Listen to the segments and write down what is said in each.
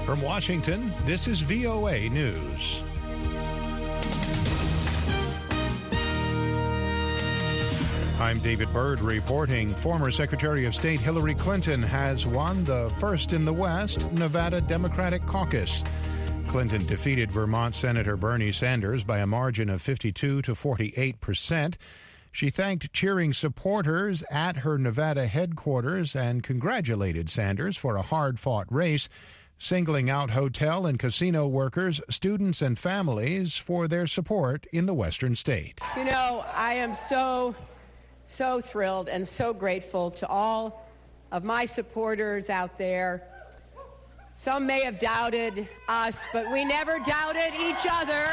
From Washington, this is VOA News. I'm David Byrd reporting. Former Secretary of State Hillary Clinton has won the first in the West Nevada Democratic Caucus. Clinton defeated Vermont Senator Bernie Sanders by a margin of 52 to 48%. She thanked cheering supporters at her Nevada headquarters and congratulated Sanders for a hard-fought race, singling out hotel and casino workers, students, and families for their support in the western state. You know, I am so thrilled and so grateful to all of my supporters out there. Some may have doubted us, but we never doubted each other.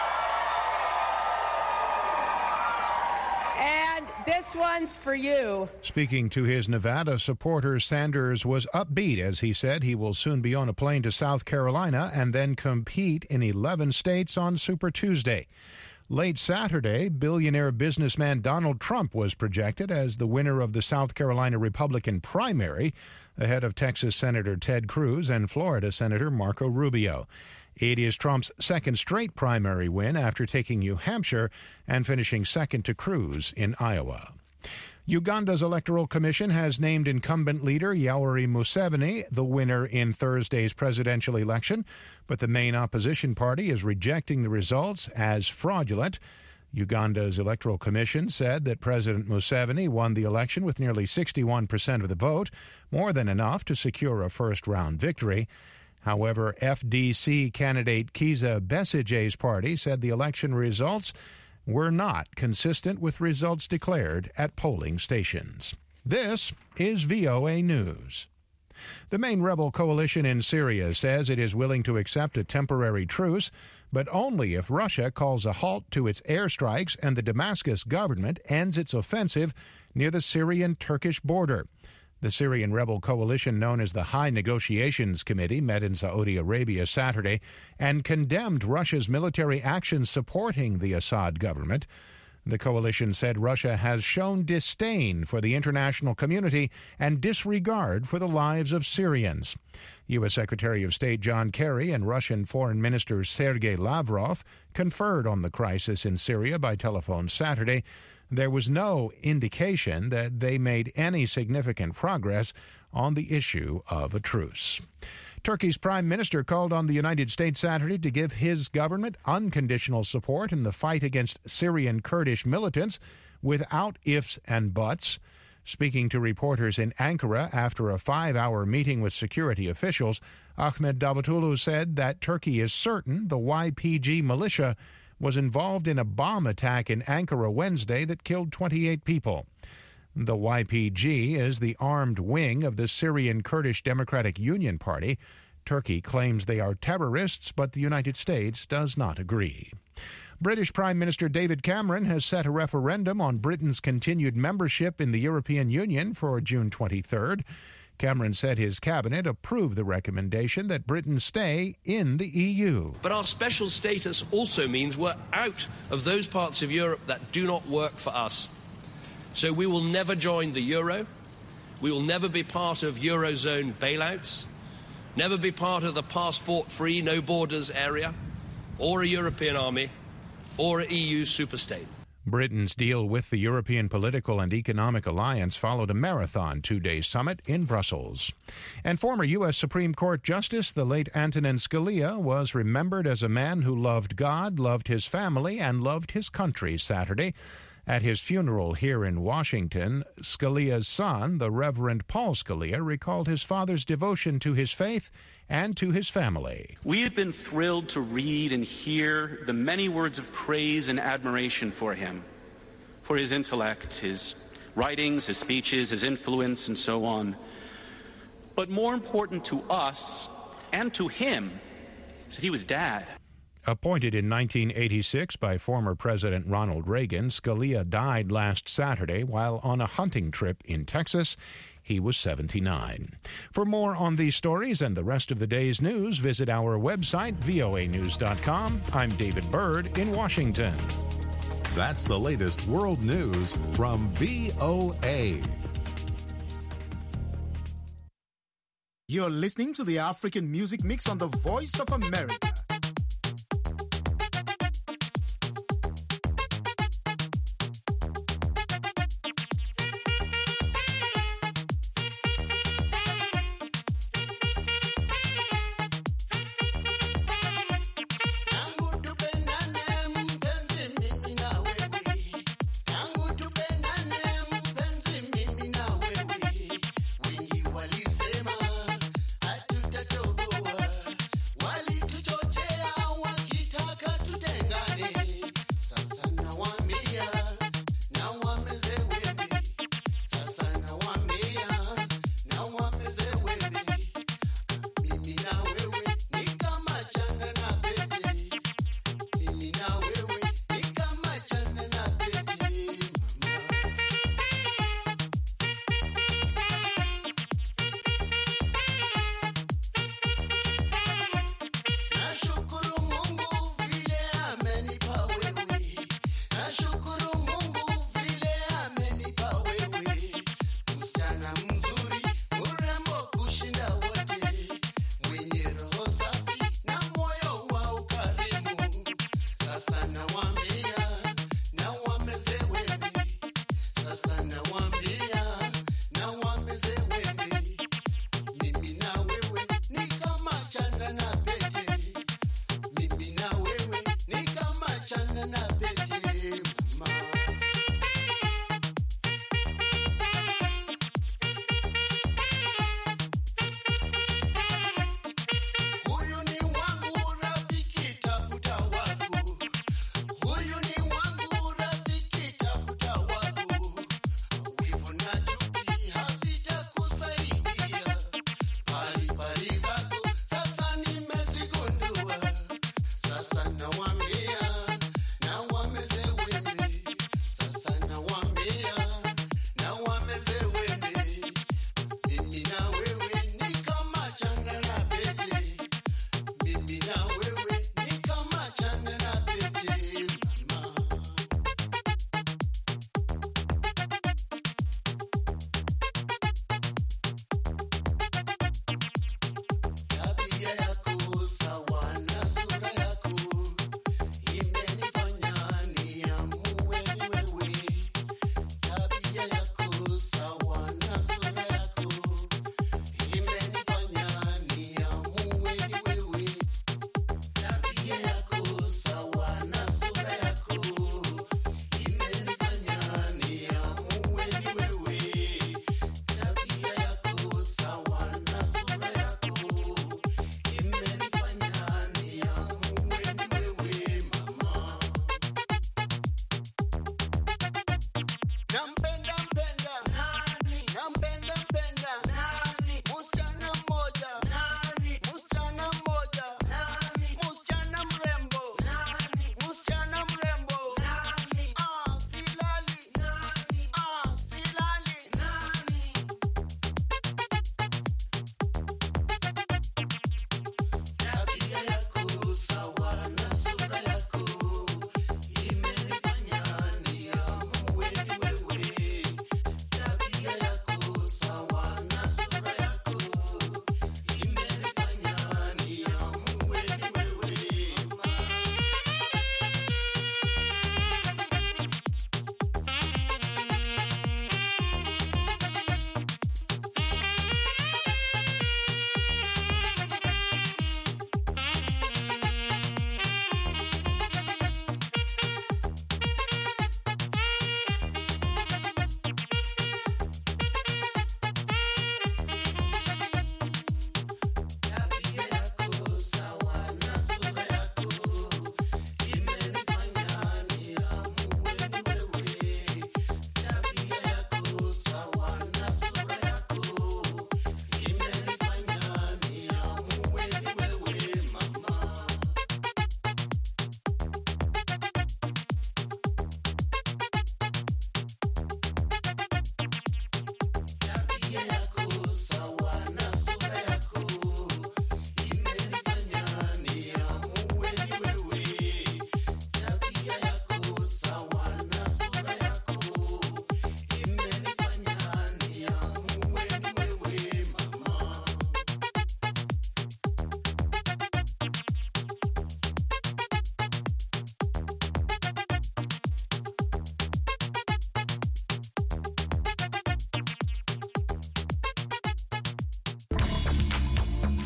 And this one's for you. Speaking to his Nevada supporters, Sanders was upbeat as he said he will soon be on a plane to South Carolina and then compete in 11 states on Super Tuesday. Late Saturday, billionaire businessman Donald Trump was projected as the winner of the South Carolina Republican primary, ahead of Texas Senator Ted Cruz and Florida Senator Marco Rubio. It is Trump's second straight primary win after taking New Hampshire and finishing second to Cruz in Iowa. Uganda's Electoral Commission has named incumbent leader Yoweri Museveni the winner in Thursday's presidential election, but the main opposition party is rejecting the results as fraudulent. Uganda's Electoral Commission said that President Museveni won the election with nearly 61% of the vote, more than enough to secure a first-round victory. However, FDC candidate Kizza Besigye's party said the election results were not consistent with results declared at polling stations. This is VOA News. The main rebel coalition in Syria says it is willing to accept a temporary truce, but only if Russia calls a halt to its airstrikes and the Damascus government ends its offensive near the Syrian-Turkish border. The Syrian rebel coalition known as the High Negotiations Committee met in Saudi Arabia Saturday and condemned Russia's military actions supporting the Assad government. The coalition said Russia has shown disdain for the international community and disregard for the lives of Syrians. U.S. Secretary of State John Kerry and Russian Foreign Minister Sergei Lavrov conferred on the crisis in Syria by telephone Saturday. There was no indication that they made any significant progress on the issue of a truce. Turkey's prime minister called on the United States Saturday to give his government unconditional support in the fight against Syrian Kurdish militants without ifs and buts. Speaking to reporters in Ankara after a 5-hour meeting with security officials, Ahmed Davutoglu said that Turkey is certain the YPG militia was involved in a bomb attack in Ankara Wednesday that killed 28 people. The YPG is the armed wing of the Syrian Kurdish Democratic Union Party. Turkey claims they are terrorists, but the United States does not agree. British Prime Minister David Cameron has set a referendum on Britain's continued membership in the European Union for June 23rd. Cameron said his cabinet approved the recommendation that Britain stay in the EU. But our special status also means we're out of those parts of Europe that do not work for us. So we will never join the euro. We will never be part of Eurozone bailouts, never be part of the passport-free, no-borders area, or a European army, or an EU superstate. Britain's deal with the European Political and Economic Alliance followed a marathon 2-day summit in Brussels. And former U.S. Supreme Court Justice, the late Antonin Scalia, was remembered as a man who loved God, loved his family, and loved his country Saturday. At his funeral here in Washington, Scalia's son, the Reverend Paul Scalia, recalled his father's devotion to his faith and to his family. We have been thrilled to read and hear the many words of praise and admiration for him, for his intellect, his writings, his speeches, his influence, and so on. But more important to us and to him is that he was Dad. Appointed in 1986 by former President Ronald Reagan, Scalia died last Saturday while on a hunting trip in Texas. He was 79. For more on these stories and the rest of the day's news, visit our website, voanews.com. I'm David Byrd in Washington. That's the latest world news from VOA. You're listening to the African Music Mix on the Voice of America. Walisema hatutatoboa, walituchoka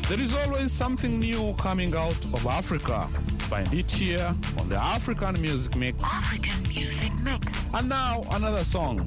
There is always something new coming out of Africa. Find it here on the African Music Mix. African Music Mix. And now another song.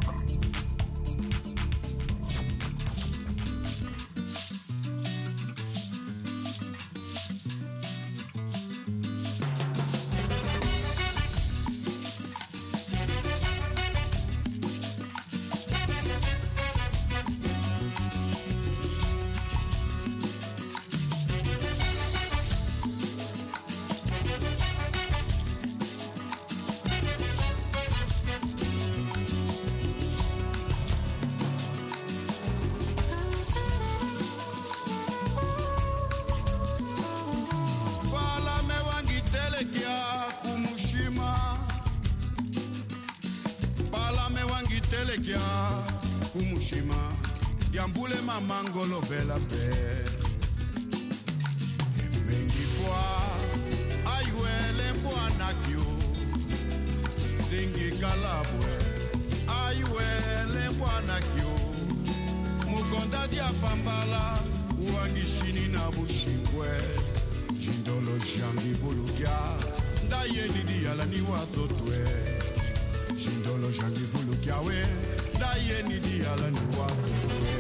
Kumushima Yambule mamangolo bela pe Mengipwa Ayuele mbwana kyo Singi kalabwe Ayuele mbwana kyo Mukonda dia pambala Uangishini na bushingwe Jindolo jangi bulugya Ndaye nidi ala ni wasotwe Jindolo jangi bulugya we Daye ni di ala ni wafu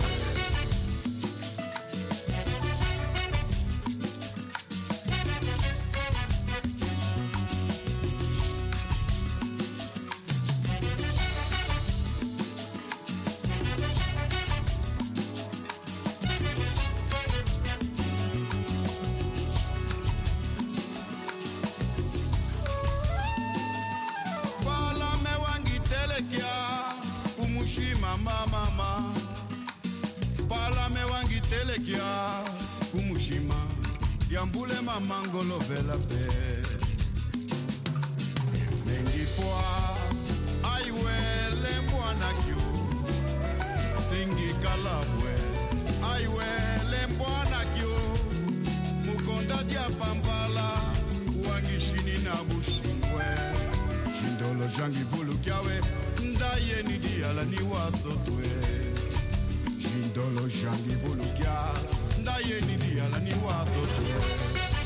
mama Pala me wangi telekia Kumushima Yambule mamangolo bela pe Mengi poa Aiwele mbwana kyo Singi kalabwe Aiwele mbwana kyo Mukonda dia pambala Wangi shini na bushingwe Jindolo jangi bulu kiawe Ndaye ni di ala ni wasotwe Jindolo jangi bulukia Ndaye ni di ala ni wasotwe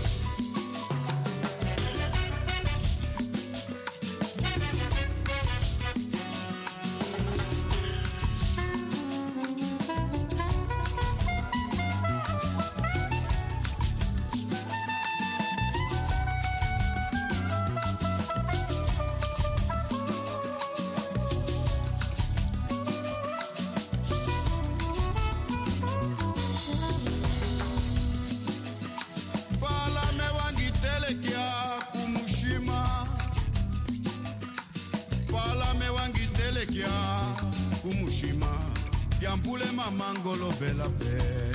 Kumushima Yambule mamangolo bela pe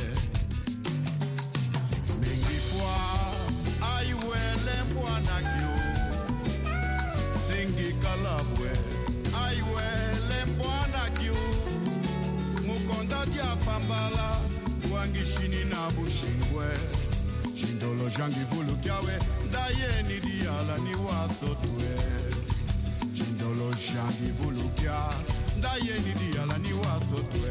Mengi poa Aiwele mbwana kyo Singi kalabwe Aiwele mbwana kyo Mukonda dia pambala Wangi shini na bushingwe Jindolo jangi bulu kiawe Ndaye ni diala ni wasotwe Jindolo jangi bulu kia Ndaye ni diala ni wasotwe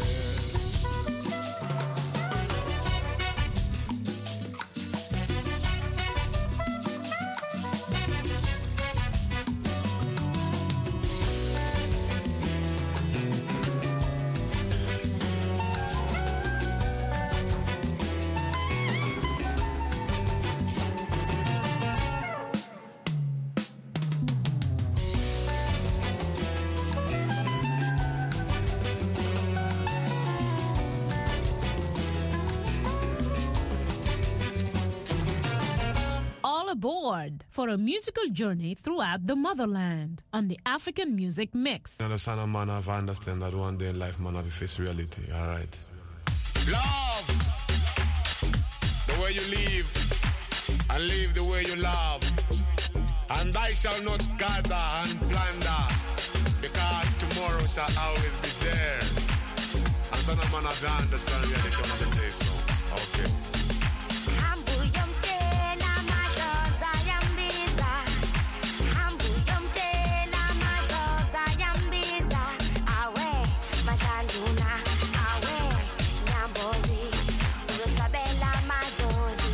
Aboard for a musical journey throughout the motherland on the African Music Mix. You understand, a man have understand that one day in life, man, have to face reality, all right? Love! The way you live, and live the way you love. And I shall not gather and plunder, because tomorrow shall always be there. And son of man have to understand reality on the day, so, okay. Awe, nyambozi, ukabela madozi.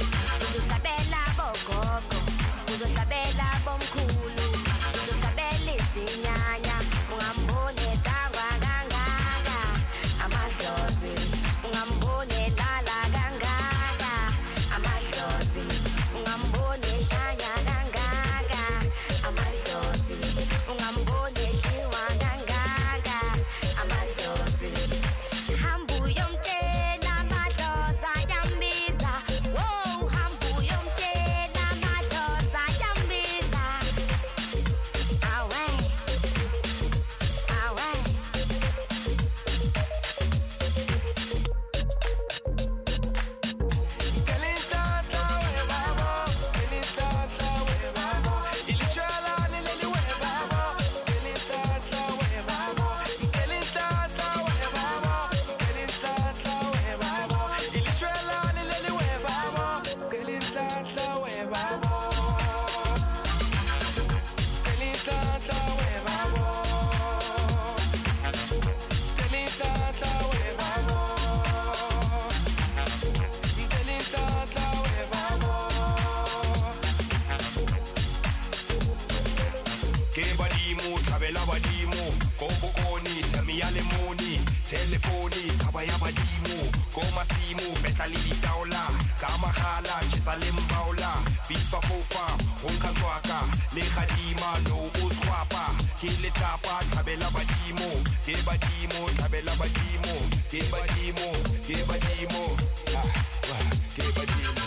Tabela Badimu, Kobokoni, tell me Alimoni, Telefoni, Kabaya Badimu, Komasimu, Betalili Taula, Kamahala, Chisalim Baula, Viva Fofa, Unkantwaka, Lekadima, no Uswapa, Kiletapa, Tabela Badimu, Gebadimo, Tabela Badimu, Gebadimo, Gebadimo, Gebadimo.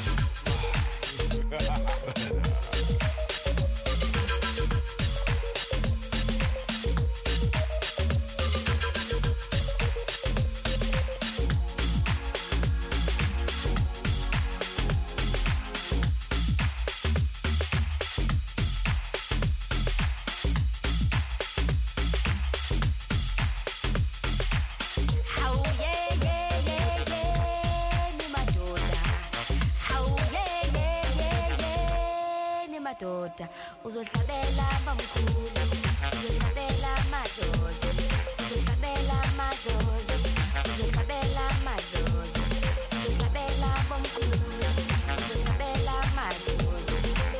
Uzohlabela bamkhulu, uzohlabela madlozi, uzohlabela madlozi, uzohlabela madlozi, uzohlabela bamkhulu, uzohlabela madlozi.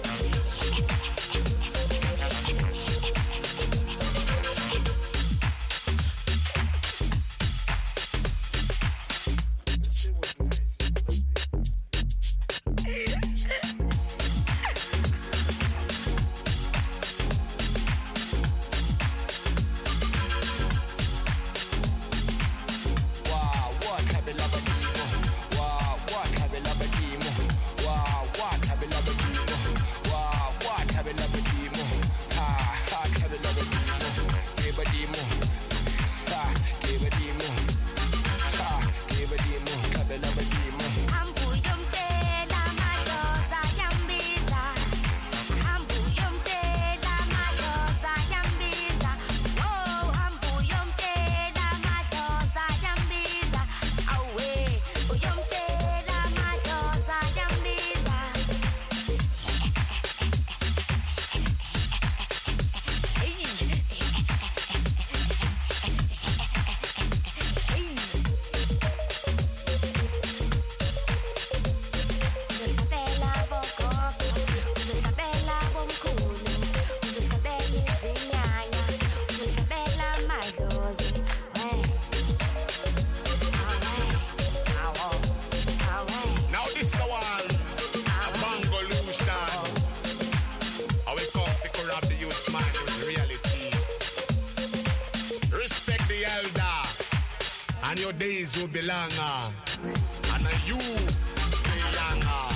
And your days will be longer, and you stay younger.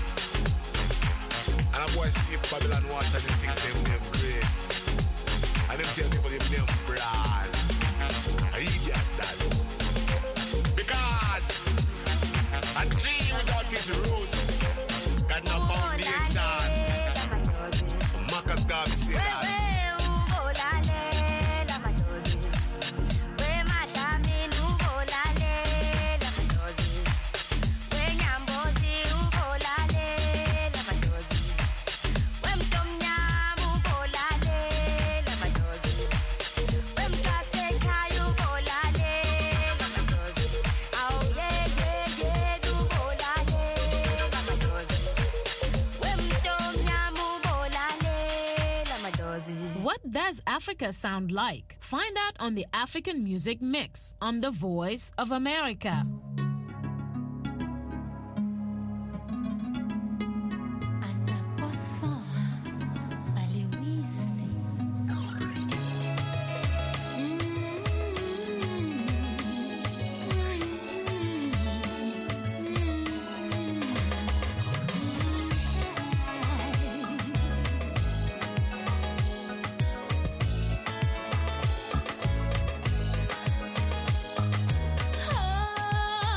And a boy see Babylon water and thinks they name great. And them tell people they name broad. I idiot that. Because a tree without its roots got no foundation. Marcus Garvey say that. What does Africa sound like? Find out on the African Music Mix on The Voice of America. Oh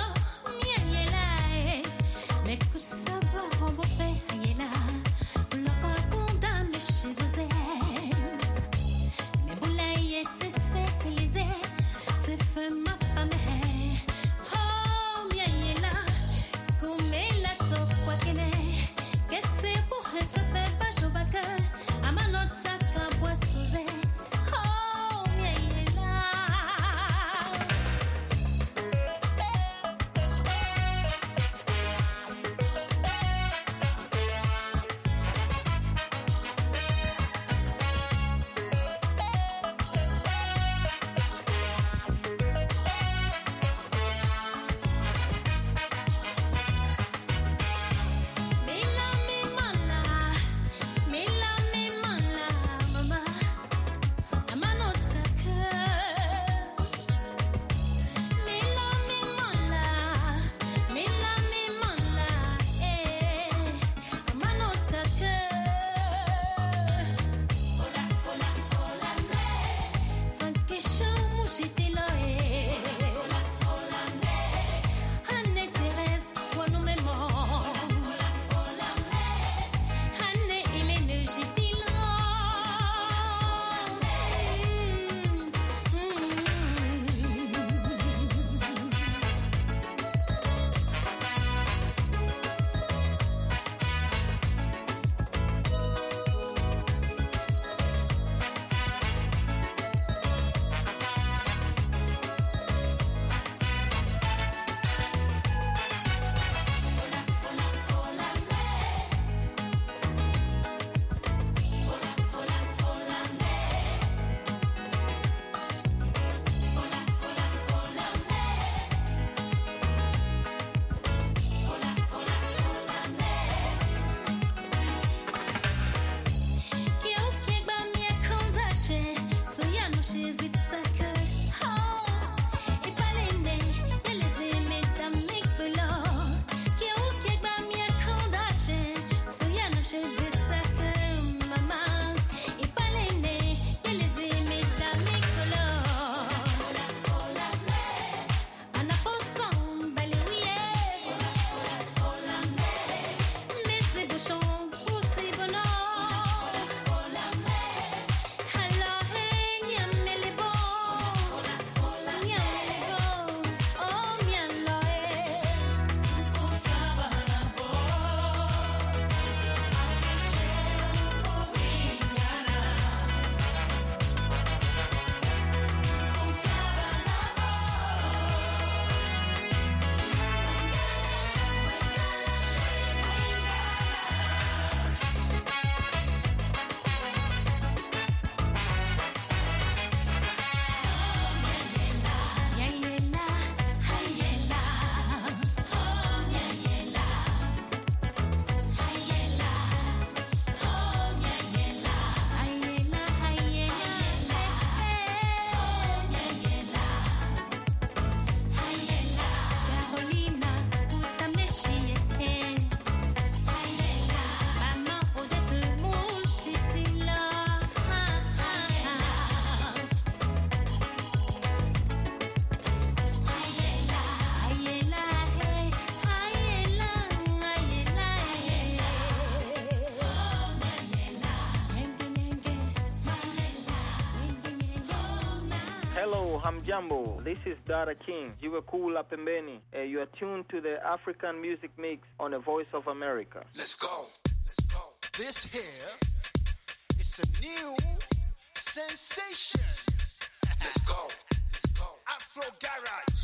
hamjambo. This is Dara King. Jiwe Kula Pembeni. You are tuned to the African Music Mix on the Voice of America. Let's go. Let's go. This here is a new sensation. Let's go. Let's go. Afro Garage.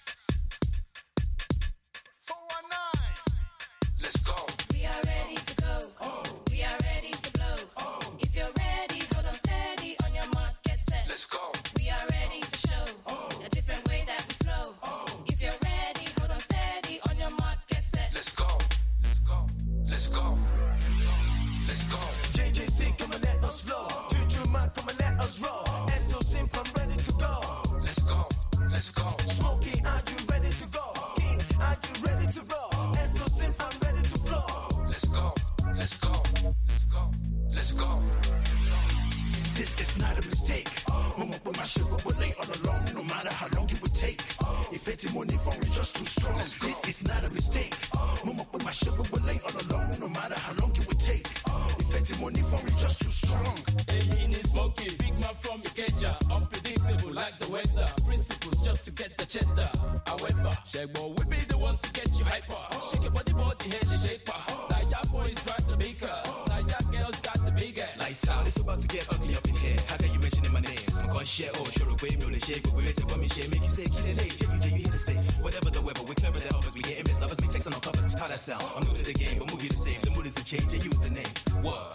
419. Let's go. We are ready to go. Oh. We are ready to blow. Oh. If you're ready, hold on steady on your mark, get set. Let's go. We are ready to show a different way that we flow. If you're ready, hold on steady on your mark, get set. Let's go. Let's go. Let's go. Let's go. JJC, come and let us flow. Juju man, come and let us roll. And so simple, I'm ready to go. Let's go. Let's go. Smokey, are you ready to go? King, are you ready to roll? And so simple, I'm ready to flow. Let's go. Let's go. Let's go. Let's go. This is not a mistake. Mama with my sugar will lay all along, no matter how long it would take. If it's money for me, just too strong. This is not a mistake. Mama with my sugar will lay all along, no matter how long it would take. If it's money for me, just too strong. A mini smoky, big man from Ikeja, unpredictable like the weather. Principles just to get the cheddar. However, Shagbo we be the ones to get you hyper. Shake your body, head the shaper. Niger boys drive the bakers. Niger girls got the big ass. Lights out, it's about to get ugly up in here. How can you mention my name? I'm gonna share, oh, sure, away, me, shake, but we let the bummy share, make you say, kill it, you hear the say. Whatever the weather, we're clever than others. We getting best lovers, make checks on our covers. How that sound? I'm new to the game, but move you the same. The mood is a change, you use the name. What?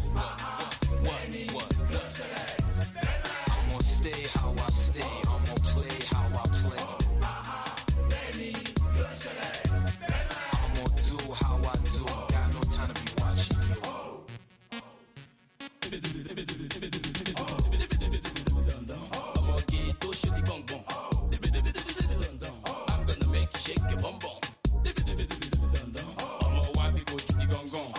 I'm gonna stay how I stay. I'm gonna play how I play. I'm gonna do how I do. Got no time to be watching you. I'm gonna get those shitty gong gong. I'm gonna make you shake your bum bum. I'm gonna wipe you go to the gong gong.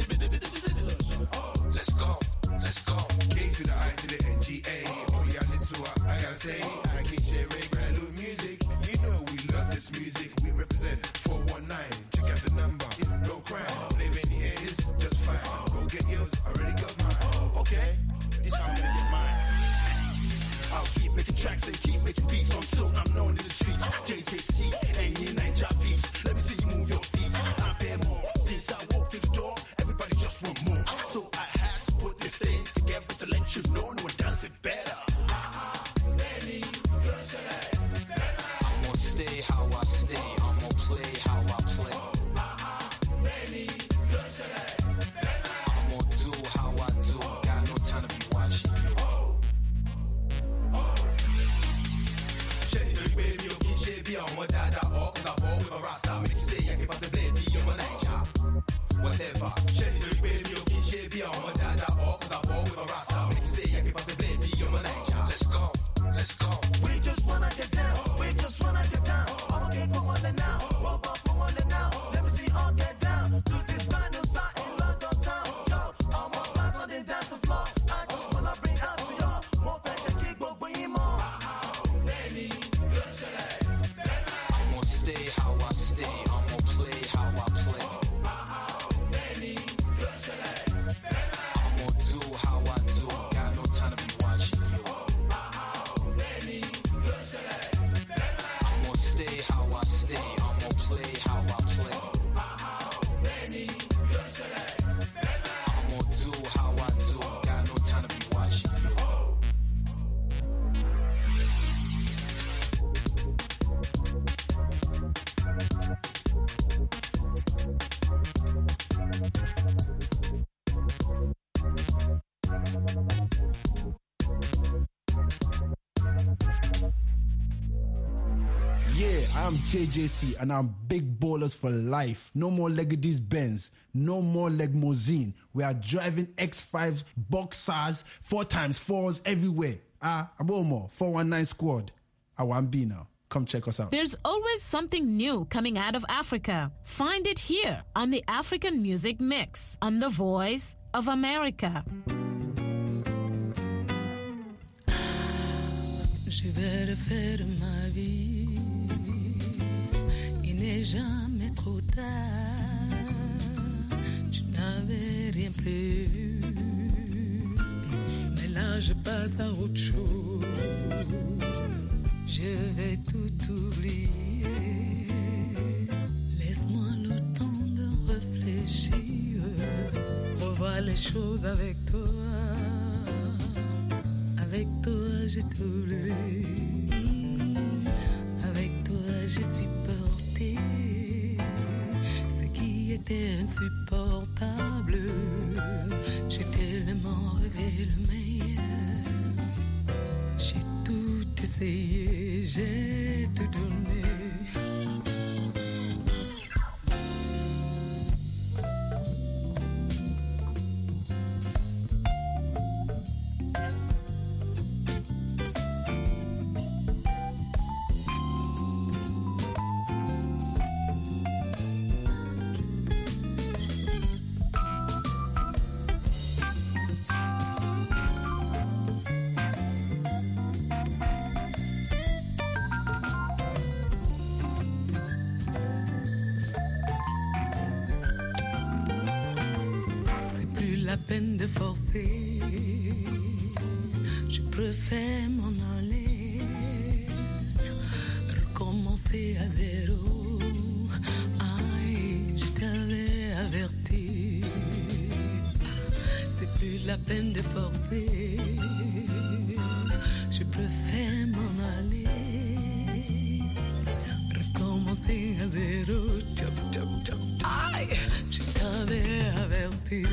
Let's go. Let's go. K to the I to the NGA. Oh yeah, listen to what I gotta say. I can share brand new music. You know we love this music. We represent 419. Check out the number. No crime. Living here is just fine. Go get yours. Already got mine. Okay. This how I'm gonna get mine. I'll keep making tracks and keep making beats until I'm known in the streets. JJC and you Niger beats. Let me see you move your feet. I bear more. Since I walked through the door, everybody just want more. So I had to put this thing together to let you know no one does it better. I'm gonna stay how I stay. I'm gonna play how I play. I'm gonna do how I do. Got no time to be watching you. Whatever. Shelly to the baby, you can share be on my dada, or cause I ball with a rasta. Make you say, I can pass a baby, you're my nature. Let's go, let's go. We just wanna get down, we just wanna get down. All okay, come on then now, roll up, come on then now. Let me see all get down to this brand new side in London town. Yo, I'm on class on the dance floor. I just wanna bring out to y'all more better kick, but bring him on. I'm gonna stay how I stay. I'm gonna play how I play. I'm gonna do how I do. Got no time to be watching you. I'm gonna stay how I stay. I'm gonna play how I play. I'm gonna do how I do. Got no time to be watching you. Yeah, I'm JJC and I'm big ballers for life. No more Legady's Benz, no more Legmosine. We are driving X5s, Boxers, 4x4s everywhere. Abomo, 419 squad. I want be now. Come check us out. There's always something new coming out of Africa. Find it here on the African Music Mix on The Voice of America. Je vais refaire ma vie. Il n'est jamais trop tard. Tu n'avais rien prévu. Mais là je passe à autre chose. Je vais tout oublier. Laisse-moi le temps de réfléchir. Revoir les choses avec toi. Avec toi, j'ai tout lu. Avec toi, je suis portée. Ce qui était insupportable, j'ai tellement rêvé le meilleur. J'ai tout essayé, j'ai tout donné. La peine de forcer, je préfère m'en aller, recommencer à zéro. Aïe, je t'avais averti, c'est plus la peine de forcer, je préfère m'en aller, recommencer à zéro. Chop, chop, chop, chop. Aïe, je t'avais averti.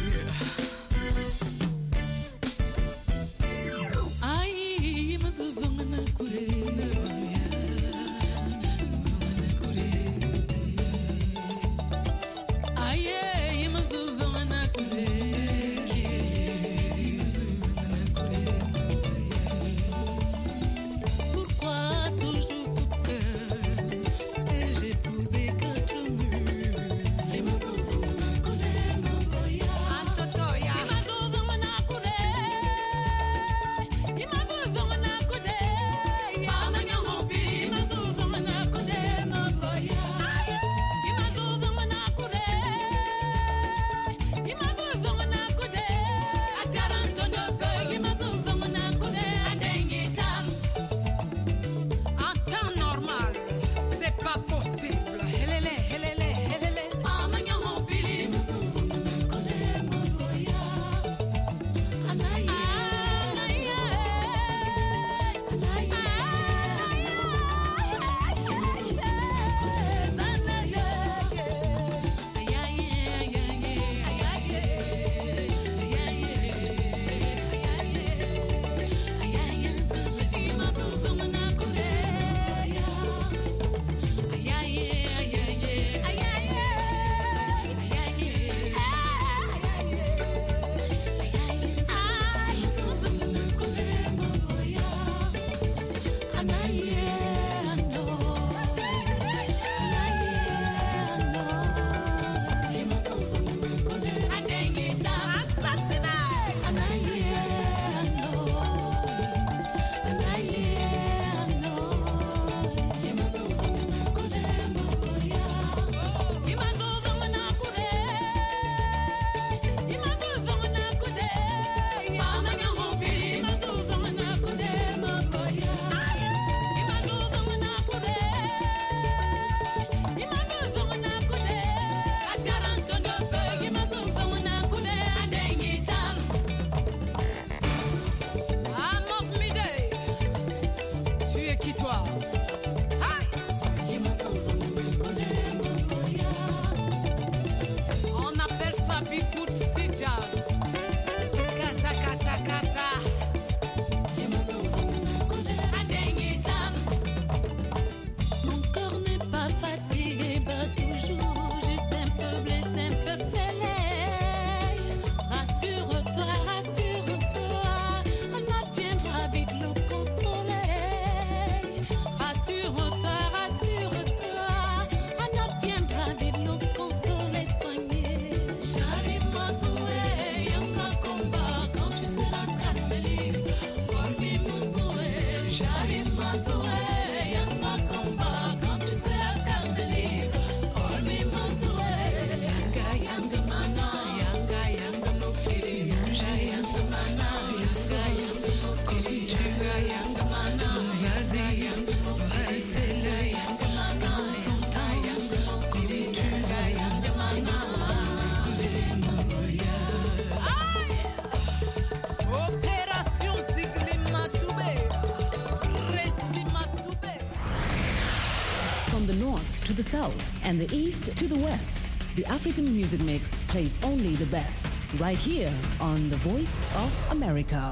the south and the east to the west. The African Music Mix plays only the best, right here on The Voice of America.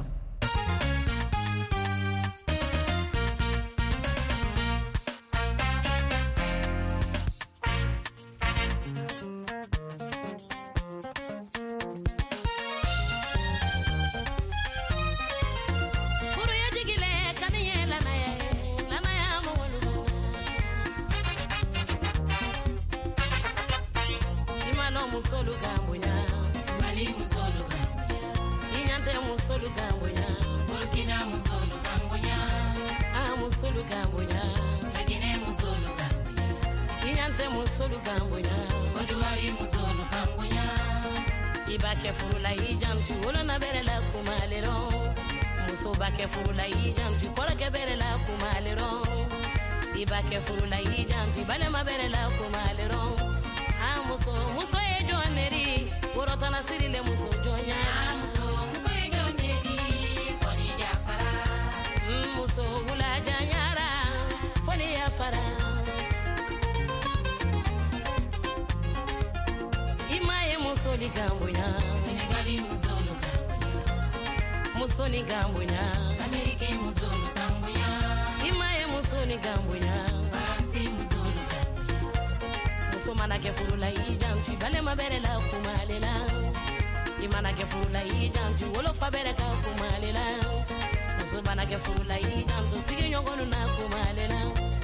Musoni gambunya, Amerike muzulu gambunya, Imaye musoni gambunya, Paransi muzulu gambunya. Musomana ke furula ijanti, bale mabere la kumalela. Imana ke furula ijanti, wolo fabere ka kumalela. Musomana ke furula ijanti, sigi nyongonu na kumalela.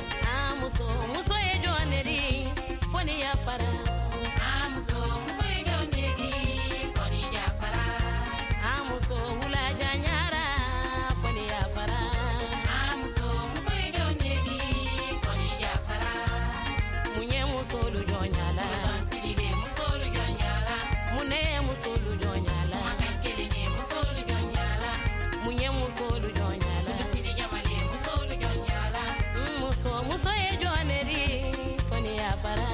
Muso ejo aneri, foni ya fara. Muso ejo aneri, foni ya fara. Muso ula janyara, foni ya fara. Muso ejo aneri, foni ya fara. Munye muso lu jonyala, siride muso lu jonyala. Mune muso lu jonyala, makankele ne muso lu jonyala. Munye muso lu jonyala, siride jamale muso lu jonyala. Muso ejo aneri, foni ya fara.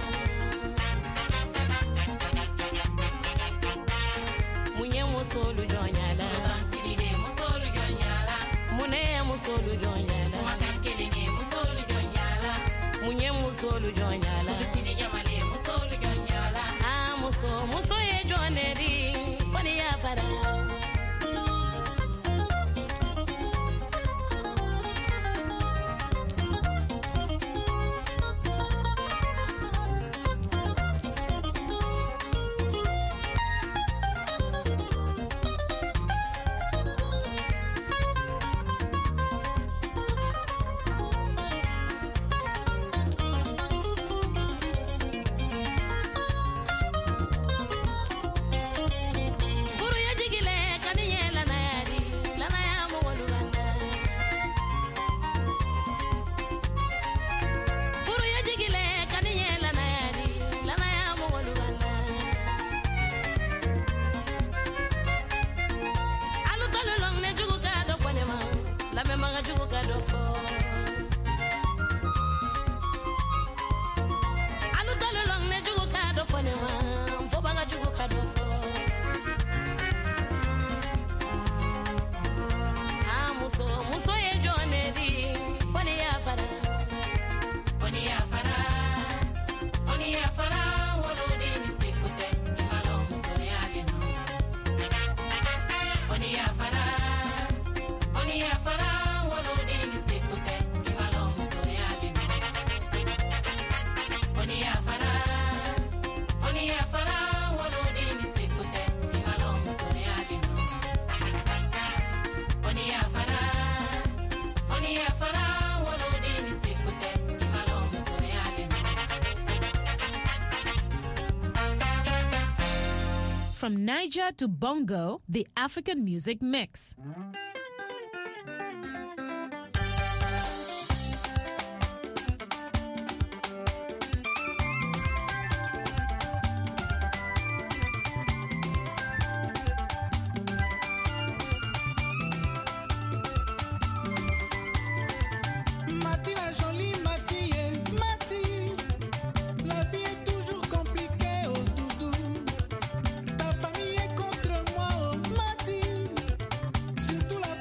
Munye muso lu jonyala, siride muso lu jonyala. Mune muso lu jonyala, makankele ne muso lu jonyala. Munye muso lu jonyala, siride jamale muso lu jonyala. Muso ejo aneri, foni ya fara. From Niger to Bongo, the African Music Mix. Ta famille est contre moi, oh Mati. Surtout la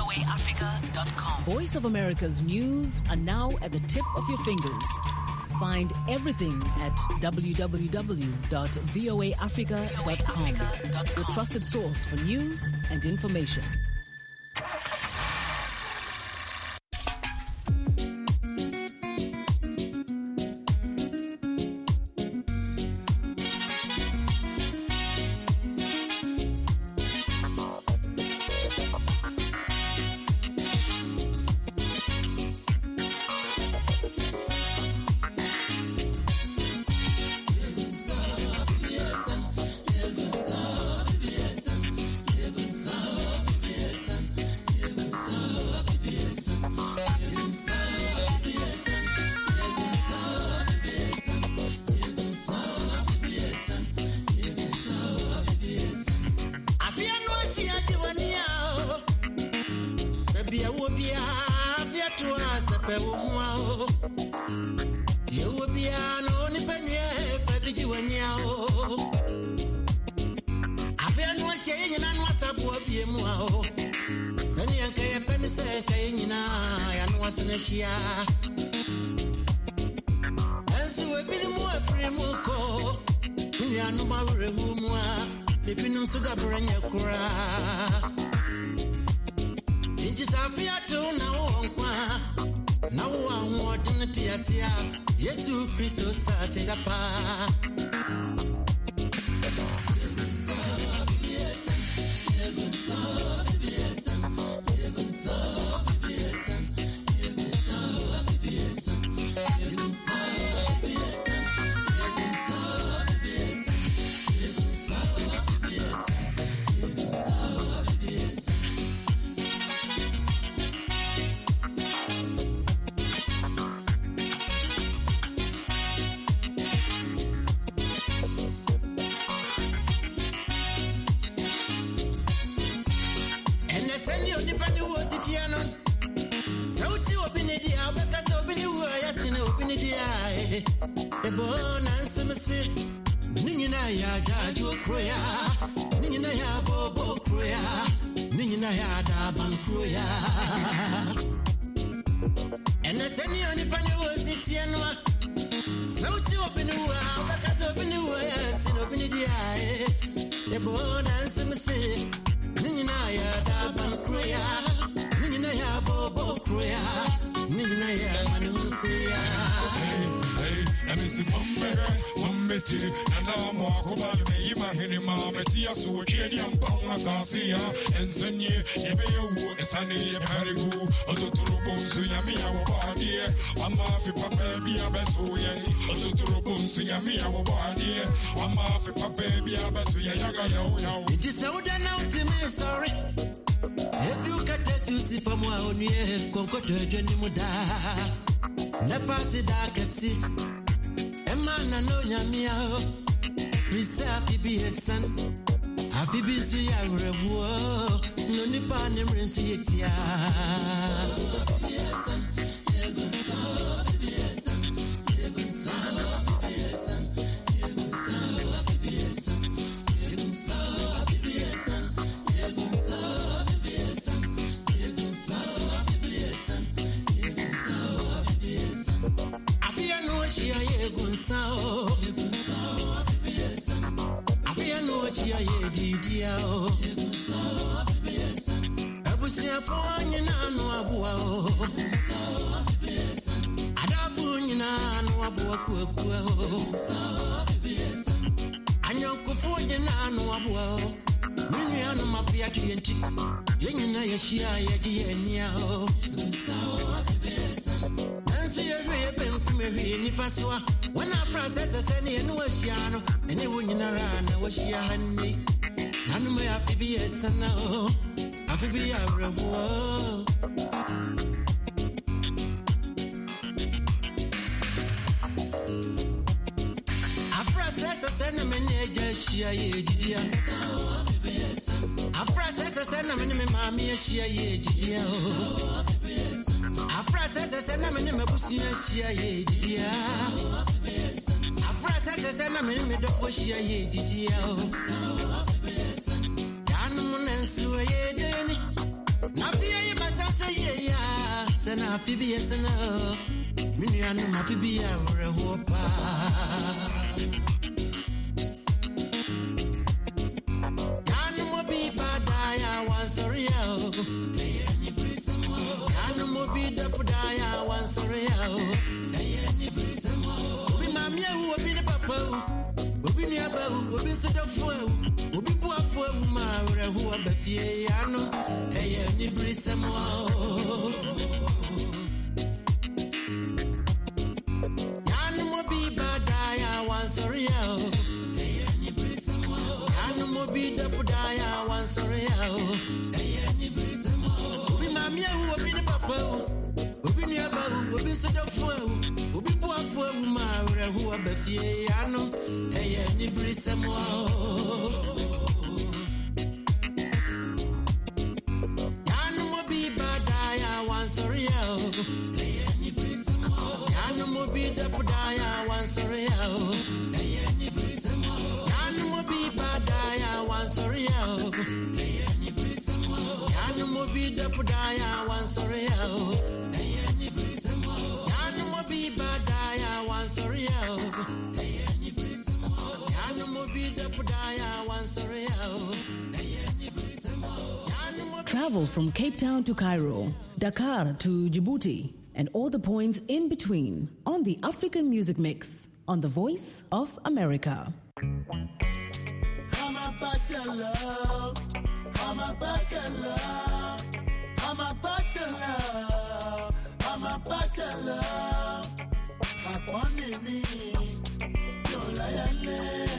voaafrica.com. Voice of America's news are now at the tip of your fingers. Find everything at www.voaafrica.com, your trusted source for news and information. Yesu Christo sa pa. Phoebes and Minian, my Phoebe, or a whopper. Animal be bad, I was sorry. Animal be the food, I was sorry. We mammy, who will be the papa, will be near Bow, will be so the fool, will be poor for my who are the Fiano, hey, any bristle. Animal be bad, I was sorry. Animal be the food, I was sorry. We mammy, who will be the papa, will be near Bow, will be so the fool, will be poor for my who are the Fiano, hey, any bristle. Animal be bad, I was sorry. Animal be the food, I was sorry. Animal be bad, I was sorry. Animal be the food, I was sorry. Animal be bad, I was sorry. Animal be the food, I was sorry. Travel from Cape Town to Cairo, Dakar to Djibouti, and all the points in between on the African Music Mix on The Voice of America. I'm about to love. I'm about to love. I'm about to love. I'm about to love. Upon me, you lion.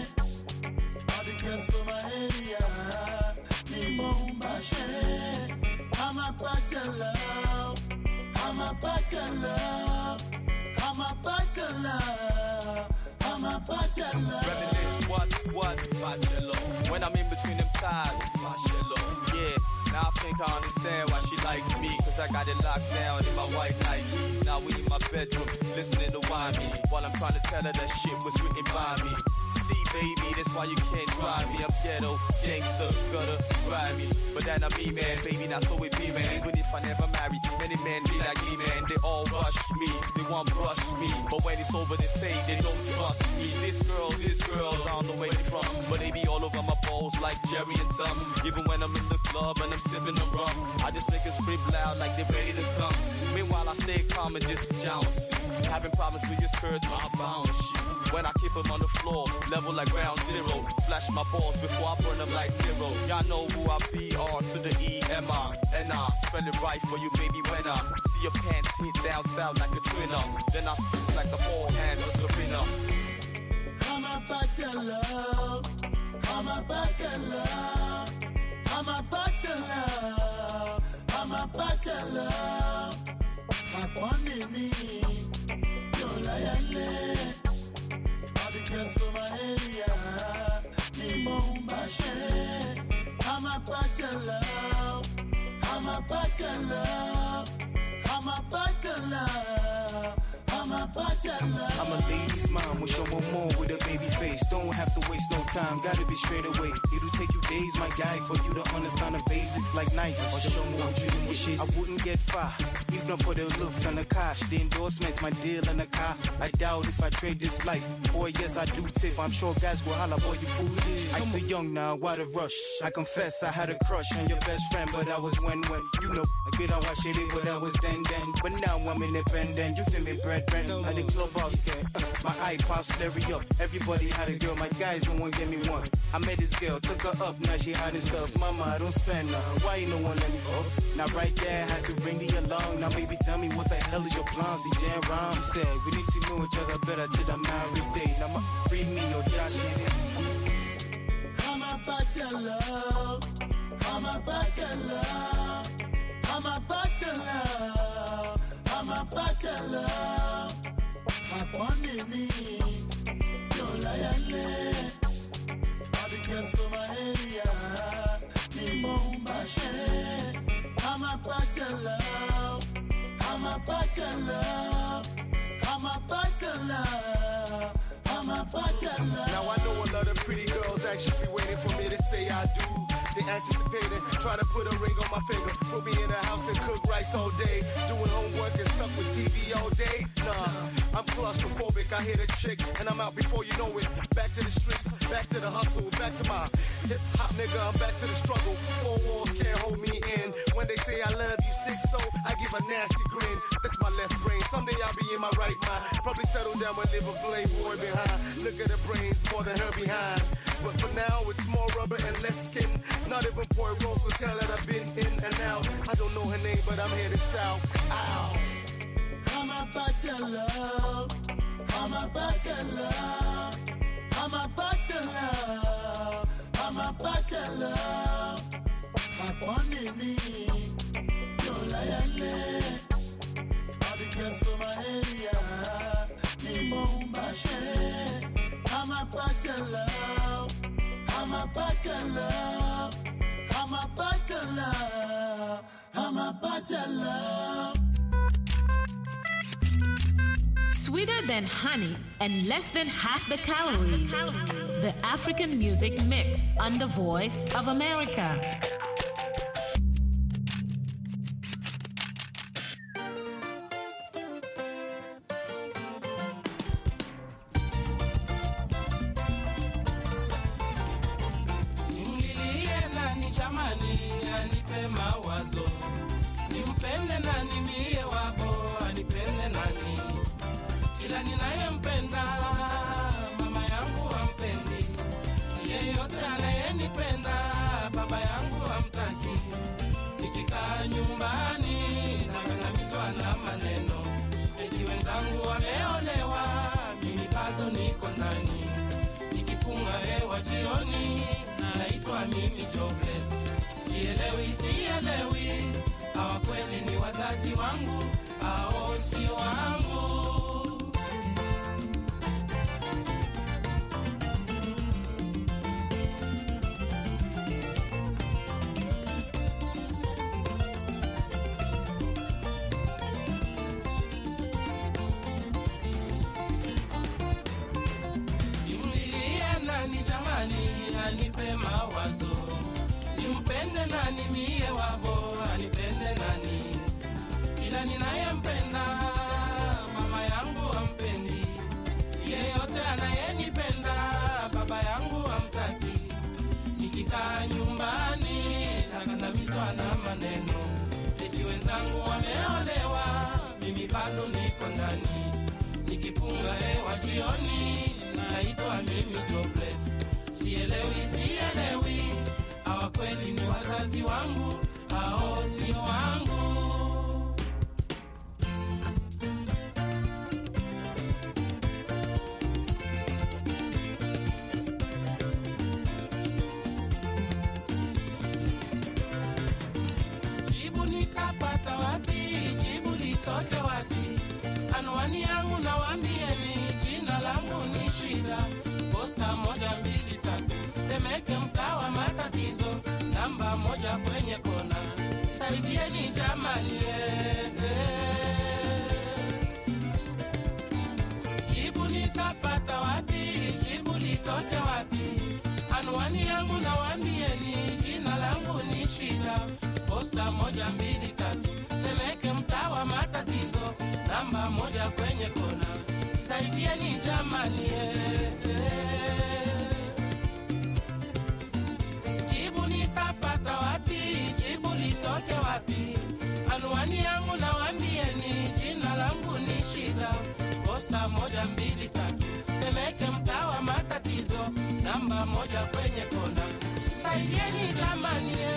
All the girls from my area, me Mombasa. I'm about to love. I'm about to love. I'm about to love. I'm about to love. Reminisce what, Bachelor. When I'm in between them thighs, Bachelor. Yeah, now I think I understand why she likes me. Cause I got it locked down in my white Nikes. Now we in my bedroom, listening to why me. While I'm trying to tell her that shit was written by me. See, baby, that's why you can't try me. I'm ghetto, gangster, gutter, grimy. But that not me, man, baby, not so it be, man. Even if I never marry, many men be like me, man. They all rush me, they want brush me. But when it's over, they say they don't trust me. This girl's, I don't know where they from. But they be all over my balls like Jerry and Tom. Even when I'm in the club and I'm sipping the rum, I just make them scream loud like they're ready to come. Meanwhile, I stay calm and just jounce. Having problems with your skirts, I bounce shit. When I keep them on the floor, level like ground zero. Flash my balls before I burn them like zero. Y'all know who I be, R to the E-M-I. And I spell it right for you, baby, when I see your pants hit down south like a twinner. Then I like the forehand of Serena. I'm about to love. I'm about to love. I'm about to love. I'm about to love. Upon me, you lion. All the girls from my area, me Mombasa. I'm about to love. I'm about to love. I'm about to love. I'm about to love. I'm a lady's mom, wish I'm more with a baby face. Don't have to waste no time, gotta be straight away. It'll take you days, my guy, for you to understand the basics like nights. Or show me what you wishes. I wouldn't get far, if not for the looks and the cash. The endorsements, my deal and the car. I doubt if I trade this life. Boy, yes, I do tip. I'm sure guys will holla, boy, you foolish. I'm still young now, what a rush. I confess I had a crush on your best friend, but I was when. You know, I get on watch it, but I was then. But now I'm independent, you feel me, brethren. At the clubhouse, my iPod stereo. Everybody had a girl, my guys won't give me one. I met this girl, took her up, now she hot and stuff. Mama, I don't spend none. Why you no one let me go? Now right there, I had to bring me along. Now baby, tell me what the hell is your plan? See Jan Ram. She said, we need to know each other better till the married day. Now free me, your Josh. I'm about to love. I'm about to love. I'm about to love. I'm about to love. Upon me, you lion. All the girls from my area, me Mombasa. I'm about to love. I'm about to love. I'm about to love. I'm about to love. Now I know a lot of pretty girls anxiously waiting for me to say I do. anticipating, trying to put a ring on my finger. Put me in the house and cook rice all day. Doing homework and stuck with TV all day. Nah, I'm claustrophobic. I hit a chick and I'm out before you know it. Back to the streets, back to the hustle, back to my hip hop nigga. I'm back to the struggle. 4 walls can't hold me in. When they say I love you, sick, so I give a nasty grin. That's my left brain. Someday I'll be in my right mind. Probably settle down and live a playboy behind. Look at the brains more than her behind. But for now, it's more rubber and less skin. Not even Poirot could tell that I've been in and out. I don't know her name, but I'm headed south. Ow. I'm about to love. I'm about to love. I'm about to love. I'm about to love. Upon me, no lie. All the girls from my area, I'm about to love. I'm about to love. I'm about to love. I'm about to love. Sweeter than honey and less than half the calories. The African Music Mix on the Voice of America. Nimpende nani mie wabo, anipende nani. Kila ninayempenda, mama yangu hampendi. Yeyote anayenipenda, baba yangu hamtaki. Nikikaa nyumbani, nakandamizwa na maneno. Eti wenzangu wameolewa, mimi bado niko ndani. Nikipunga hewa jioni, naitwa mimi jobless. Sielewi hawa kweli ni wazazi wangu hao si wangu. Nimlilie nani jamani anipe mawazo. Nimpende nani mie wabo, anipende nani. Kila ninayempenda, mama yangu hampendi. Yeyote anayenipenda, baba yangu hamtaki. Nikikaa nyumbani, nakandamizwa na maneno. Eti wenzangu wameolewa, mimi bado niko ndani. Nikipunga hewa jioni, naitwa mimi jobless. Sielewi hawa kweli ni wazazi wangu, hao si wangu. Jibu nitapata wapi? Jibu litoke wapi? Anwani yangu na waambieni, jina langu ni Shida. Posta 123 Temeke mtaa wa matatizo, namba 1 kwenye kona. Saidieni jamani Jibu nitapata wapi? Jibu litoke wapi? Anwani yangu na waambieni, jina langu ni Shida. Posta 123 Temeke mtaa wa matatizo, namba 1 kwenye kona. Saidieni jamani Jibu nitapata wapi? Jibu litoke wapi? Anwani yangu na waambieni, jina langu ni Shida. Posta 123 Temeke mtaa wa matatizo, namba 1 kwenye kona. Saidieni jamani